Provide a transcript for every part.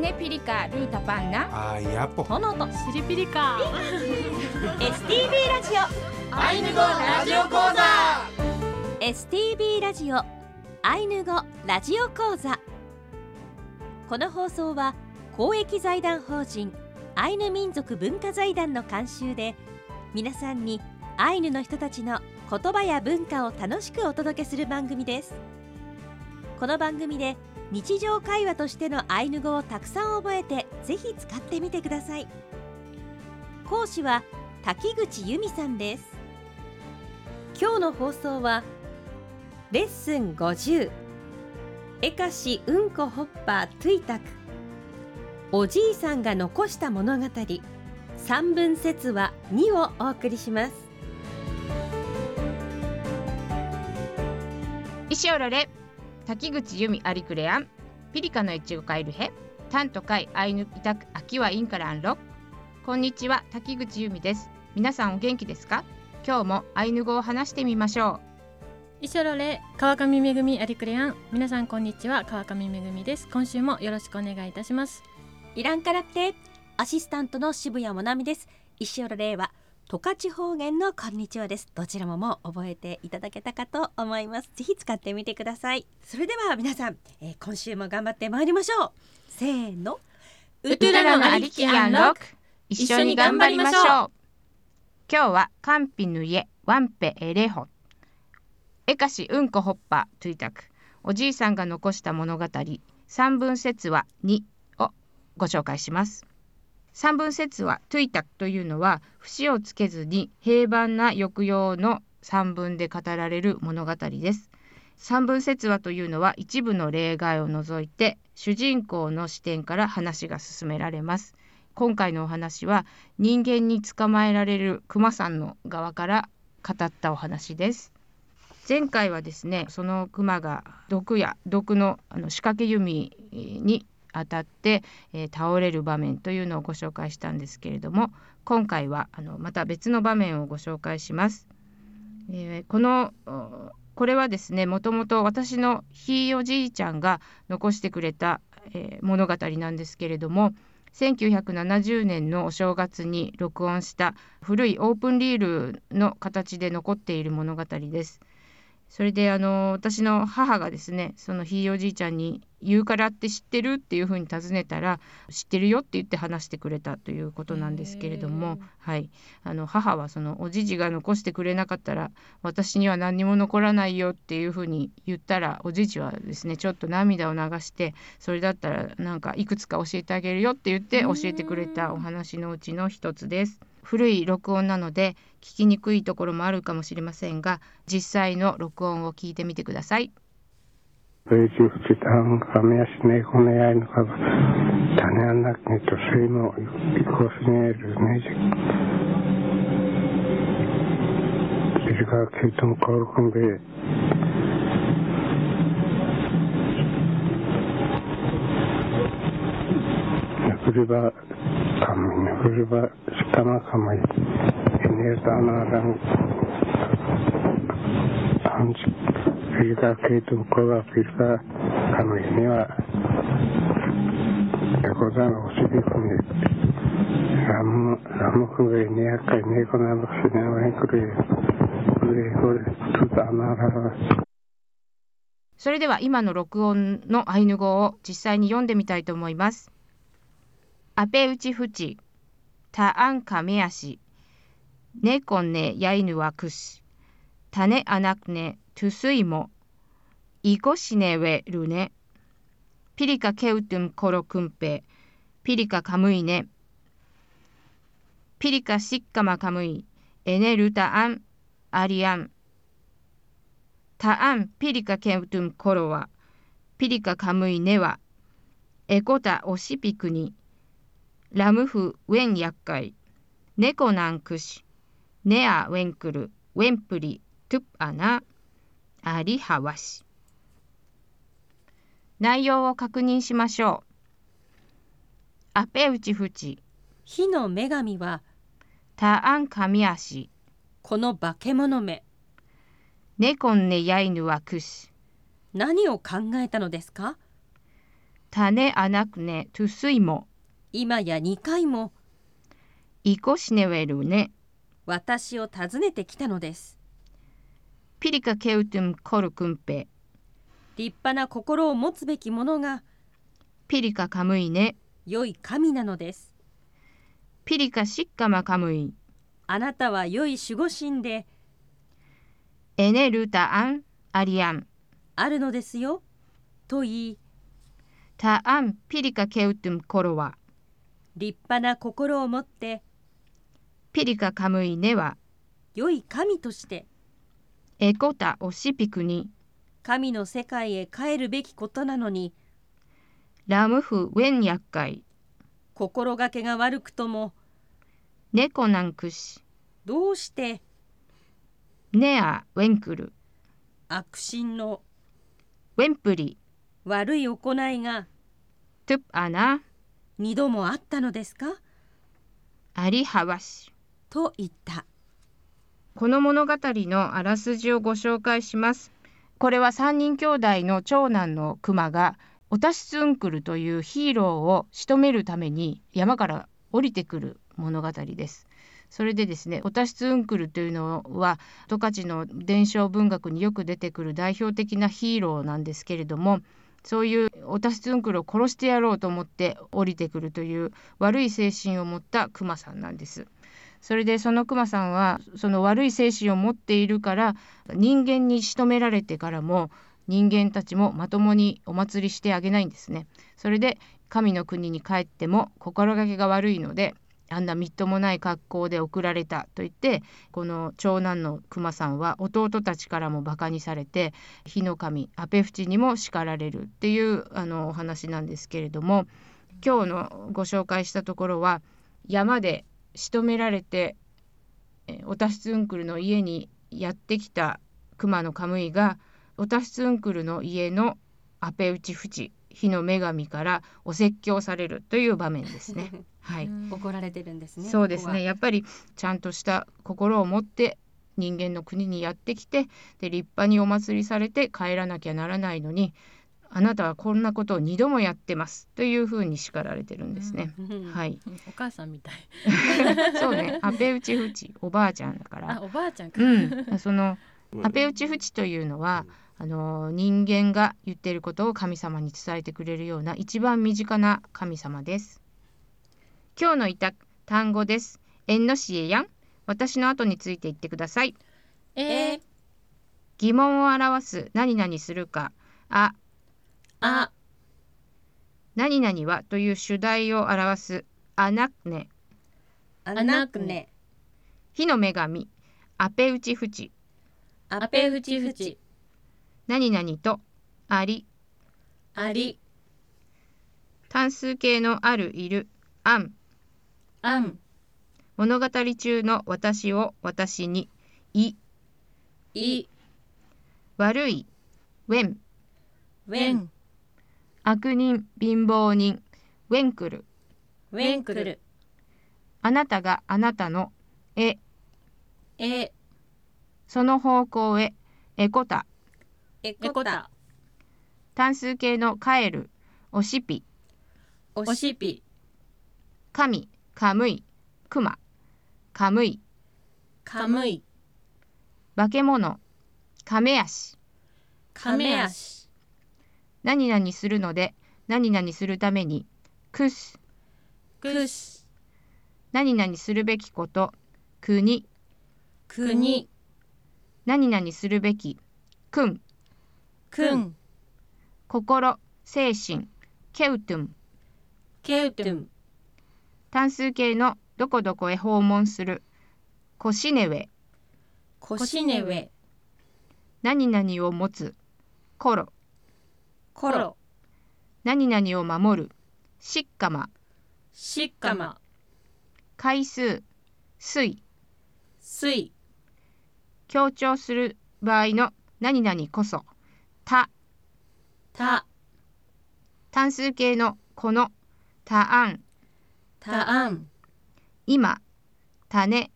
네ピリカルータパンナ 야뽀 トノとシリピリカ STB ラジオアイヌ語ラジオ講座 STB ラジオアイヌ語ラジオ講座。この放送は公益財団法人アイヌ民族文化財団の監修で、皆さんにアイヌの人たちの言葉や文化を楽しくお届けする番組です。この番組で日常会話としてのアイヌ語をたくさん覚えて、ぜひ使ってみてください。講師は滝口由美さんです。今日の放送はレッスン50、エカシうんこホッパートゥイタク、おじいさんが残した物語3分節話2をお送りします。 イシオロレ滝口由美アリクレアンピリカのエチゴカイルヘタントカイアイヌイタクアキワインカランロ。こんにちは、滝口由美です。皆さんお元気ですか？今日もアイヌ語を話してみましょう。 イショロレ川上めぐみアリクレアン、皆さんこんにちは、川上めぐみです。今週もよろしくお願いいたします。 イランカラプテアシスタントの渋谷もなみです。石原令は十勝方言のこんにちはです。どちらももう覚えていただけたかと思います。ぜひ使ってみてください。それでは皆さん、今週も頑張ってまいりましょう。せーの、 ウトゥラのアリキアンロック、一緒に頑張りましょう。今日はカンピヌイエワンペエレホエカシうんこホッパートゥイタク、おじいさんが残した物語3分節話2をご紹介します。3分節話トゥイタクというのは、節をつけずに平板な抑揚の3分で語られる物語です。3分節話というのは一部の例外を除いて主人公の視点から話が進められます。今回のお話は人間に捕まえられるクマさんの側から語ったお話です。前回はですね、そのクマが毒の仕掛け弓に当たって、倒れる場面というのをご紹介したんですけれども、今回はまた別の場面をご紹介します。これはですね、もともと私のひいおじいちゃんが残してくれた、物語なんですけれども、1970年のお正月に録音した古いオープンリールの形で残っている物語です。それで私の母がですね、そのひいおじいちゃんに言うからって知ってるっていうふうに尋ねたら、知ってるよって言って話してくれたということなんですけれども、はい、母はそのおじじが残してくれなかったら私には何にも残らないよっていうふうに言ったら、おじじはですねちょっと涙を流して、それだったらなんかいくつか教えてあげるよって言って教えてくれたお話のうちの一つです。古い録音なので聞きにくいところもあるかもしれませんが、実際の録音を聞いてみてください。それでは今の録音のアイヌ語を実際に読んでみたいと思います。アペウチフチタアンカメアシネコンネヤイヌワクシタネアナクネトゥスイモイコシネウェルネピリカケウトゥンコロクンペピリカカムイネピリカシッカマカムイエネルタアンアリアンタアンピリカケウトゥンコロワピリカカムイネワエコタオシピクニラムフウェンヤッカイネコナンクシネアウェンクルウェンプリトゥッアナアリハワシ。内容を確認しましょう。アペウチフチ火の女神はタアンカミアシこの化け物め。 ネコンネヤイヌワクシ何を考えたのですか？ 種あなくねとすいも今や2回もいこしねウェルね私を訪ねてきたのです。 ピリカケウトゥムコルクンペ立派な心を持つべきものがピリカカムイね良い神なのです。 ピリカシッカマカムイあなたは良い守護神でエネルタアンアリアンあるのですよと言い、 タアンピリカケウトゥムコロワ立派な心を持ってピリカカムイネは良い神としてエコタオシピクに神の世界へ帰るべきことなのに、 ラムフウェン厄介心がけが悪くともネコナンクシどうしてネアウェンクル悪心のウェンプリ悪い行いがトゥプアナ 2度もあったのですかアリハワシと言った。 この物語のあらすじをご紹介します。これは3人兄弟の長男のクマがオタシツウンクルというヒーローを仕留めるために山から降りてくる物語です。それでですね、オタシツウンクルというのは十勝の伝承文学によく出てくる代表的なヒーローなんですけれども、そういうオタシツウンクルを殺してやろうと思って降りてくるという悪い精神を持ったクマさんなんです。それでそのクマさんはその悪い精神を持っているから人間に仕留められてからも人間たちもまともにお祭りしてあげないんですね。それで神の国に帰っても心がけが悪いのであんなみっともない格好で送られたと言ってこの長男のクマさんは弟たちからもバカにされて火の神アペフチにも叱られるっていうお話なんですけれども、今日のご紹介したところは山で仕留められてオタシツウンクルの家にやってきたクマのカムイがオタシツウンクルの家のアペウチフチ火の女神からお説教されるという場面ですね。はい、 怒られてるんですね。 そうですね。 ここはやっぱりちゃんとした心を持って人間の国にやってきてで立派にお祭りされて帰らなきゃならないのにあなたはこんなことを2度もやってますというふうに叱られてるんですね。はい。 お母さんみたい。 そうね。アペウチフチおばあちゃんだから。 おばあちゃんか。 そのアペウチフチというのは人間が言っていることを神様に伝えてくれるような一番身近な神様です。今日の単語です。エンノシエヤン。私の後について言ってください。疑問を表す何々するか。何々はという主題を表すアナクネ。火の女神アペウチフチ。何々とあり。単数形のあるいるアン。物語中の私を私にい。悪いウェン。悪人貧乏人ウェンクル。あなたがあなたのえ。その方向へエコタ。単数形の帰るおしぴ。神カムイクマカムイ。化け物カメアシ。何々するので何々するためにクス。何々するべきこと国。何々するべきクン。心精神ケウトゥン。単数形のどこどこへ訪問するコシネウェ。何々を持つコロ。何々を守るシッカマ。回数水。強調する場合の何々こそた。単数形のこのたあん。今種。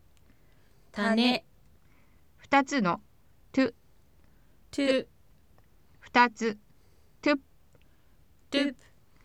二つのトゥ。二つトゥ。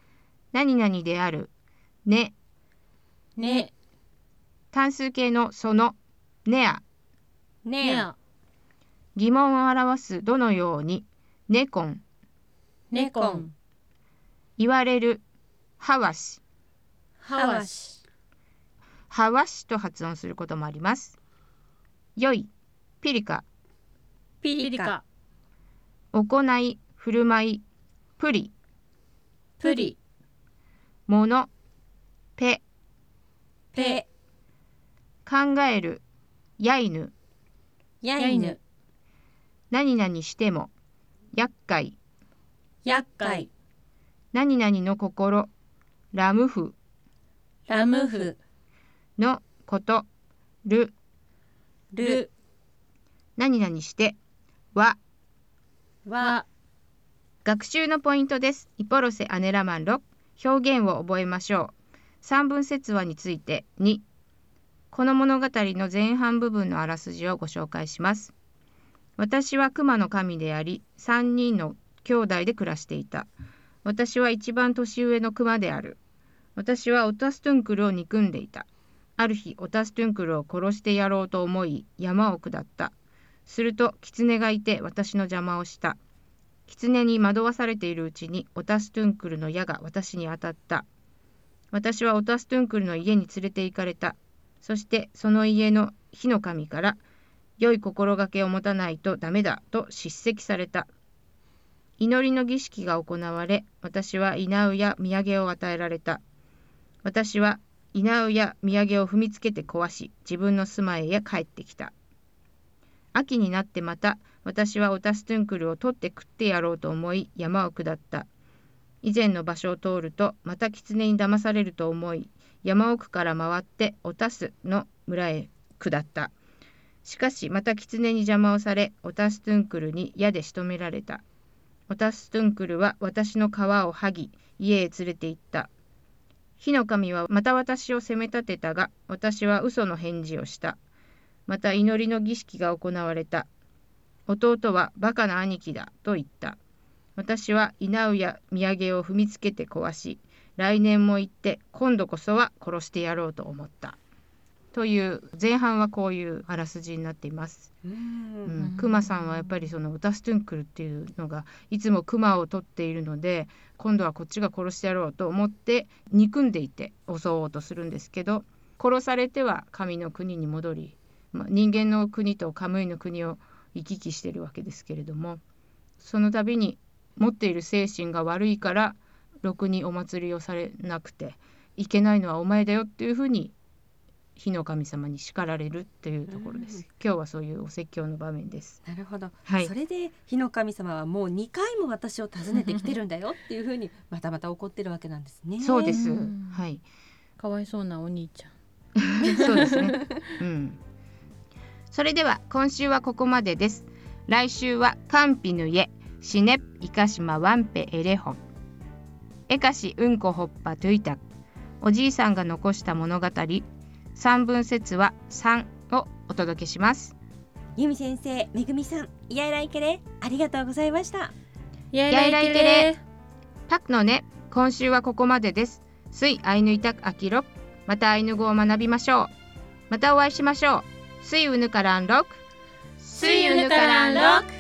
何々である、ね。 ね。 単数形のその、ねあ。 ねあ。 疑問を表すどのように、ねこん。 ねこん。 言われる、はわし。 はわし。 はわしと発音することもあります。良い、ピリカ。 ピリカ。 行い、振る舞い、プリ。 プリ。 もの、ペ。 ペ。 考える、やいぬ。 やいぬ。 何々しても、厄介。 厄介。 何々の心、ラムフ。 ラムフ。 のこと、る。 る。 何々して、わ。 わ。 学習のポイントです。イポロセアネラマンロ。表現を覚えましょう。三分節話について2。この物語の前半部分のあらすじをご紹介します。私は熊の神であり、3人の兄弟で暮らしていた。私は一番年上の熊である。私はオタストゥンクルを憎んでいた。ある日、オタストゥンクルを殺してやろうと思い、山を下った。すると、狐がいて私の邪魔をした。狐に惑わされているうちに、オタストゥンクルの矢が私に当たった。私はオタストゥンクルの家に連れて行かれた。そしてその家の火の神から、良い心がけを持たないとダメだと叱責された。祈りの儀式が行われ、私は稲や土産を与えられた。私は稲や土産を踏みつけて壊し、自分の住まいへ帰ってきた。秋になってまた、私はオタストゥンクルを取って食ってやろうと思い、山を下った。以前の場所を通ると、また狐に騙されると思い、山奥から回ってオタスの村へ下った。しかしまた狐に邪魔をされ、オタストゥンクルに矢で仕留められた。オタストゥンクルは私の皮を剥ぎ、家へ連れて行った。火の神はまた私を責め立てたが、私は嘘の返事をした。また祈りの儀式が行われた。弟はバカな兄貴だと言った。私は稲や土産を踏みつけて壊し、来年も行って今度こそは殺してやろうと思った。という前半はこういうあらすじになっています。クマさんはやっぱりそのオタストゥンクルっていうのがいつもクマを取っているので、今度はこっちが殺してやろうと思って憎んでいて襲おうとするんですけど、殺されては神の国に戻り、人間の国とカムイの国を行き来しているわけですけれども、その度に持っている精神が悪いからろくにお祭りをされなくて、いけないのはお前だよっていうふうに火の神様に叱られるっていうところです。今日はそういうお説教の場面です。 なるほど、 はい、 それで火の神様はもう2回も私を訪ねてきてるんだよっていうふうにまた怒ってるわけなんですね。 そうです。はい。 かわいそうなお兄ちゃん。 そうですね。それでは今週はここまでです。来週はカンピヌイシネイカシマワンペエレホンエカシウンコホッパトゥイタク、おじいさんが残した物語三分節は3をお届けします。 由美先生、めぐみさん、イヤイライケレありがとうございました。 イヤイライケレパクのね、今週はここまでです。スイアイヌイタクアキロ、またアイヌ語を学びましょう。またお会いしましょう。スイウヌカランロク、 スイウヌカランロク。